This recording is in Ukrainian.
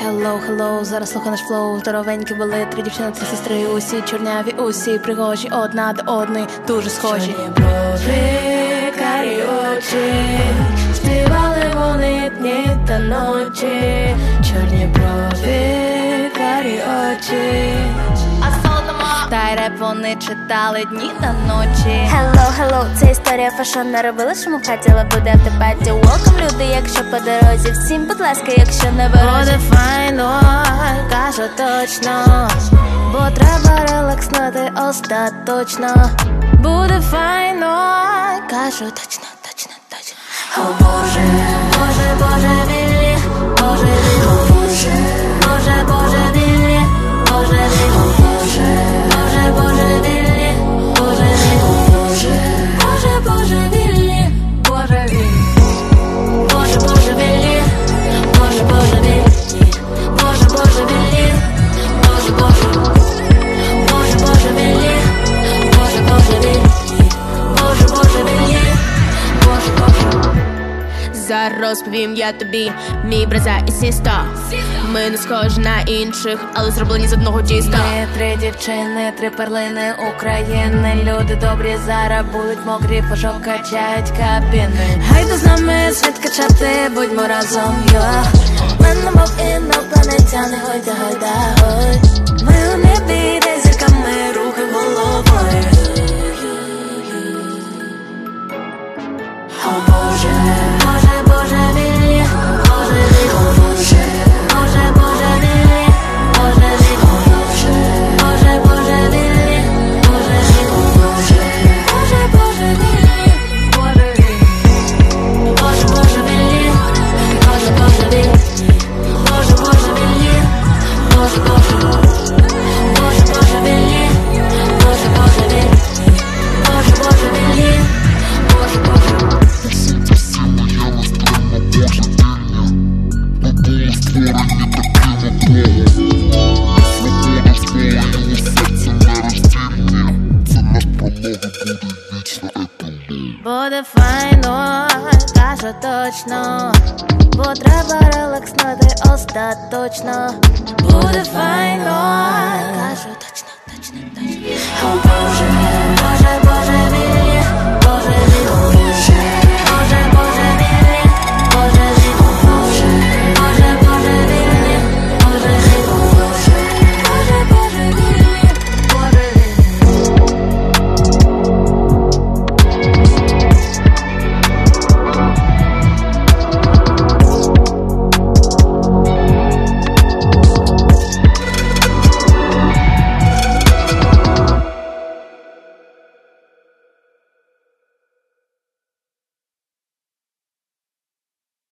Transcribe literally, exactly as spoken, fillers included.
hello, hello, зараз слухай наш флоу. Здоровенькі були три дівчини, три сестри. Усі чорняві, усі пригожі, одна до одної дуже схожі. Чорні брови, карі очі, співали вони дні та ночі. Чорні брови, карі очі. Та й реп вони читали дні та ночі. Hello, hello, це історія фашон не робила, що ми хотіла буде в депаті. Welcome, люди, якщо по дорозі. Всім, будь ласка, якщо не ворожі. Буде файно, кажу точно, бо треба релакснути остаточно. Буде файно, кажу точно, точно, точно. О Боже, Боже, Боже, віллі, Боже, віллі, о Боже, Боже, Боже, віллі, Боже, віллі, о Боже, Боже, Боже, віллі, Боже, віллі, о Боже, Боже, Боже, віллі, Боже, віллі, Боже, Боже, віллі, Боже, Боже, віллі, Боже, Боже, віллі, Боже, Боже, Боже, Боже, віллі, Боже, Боже, віллі, Боже, Боже, віллі, Боже, Боже. Зараз розповім я тобі, мій браза і сіста. Ми не схожі на інших, але зроблені з одного тіста. Ми три дівчини, три перлини України. Люди добрі, зараз будуть мокрі, пошов качають кабіни. Гайда з нами світ качати, будьмо разом, йо. Мене мов інопланетяни, гойда, гойда, гой. Ми у небі, де зірками, рухи головою. О Боже, Боже, Боже, віллі, Боже, віллі, о Боже, Боже, Боже, віллі, Боже, віллі, о Боже, Боже, Боже, віллі, Боже, віллі, о Боже, Боже, Боже, віллі, Боже, віллі, Боже, Боже, віллі, Боже, Боже, віллі, Боже, Боже, віллі, Боже, Боже, Боже, Боже, віллі, Боже, Боже, віллі, Боже, Боже, віллі, Боже, Боже. Буде файно, кажу точно, бо треба релакснути остаточно. Буде файно, кажу точно, точно, точно. О Боже.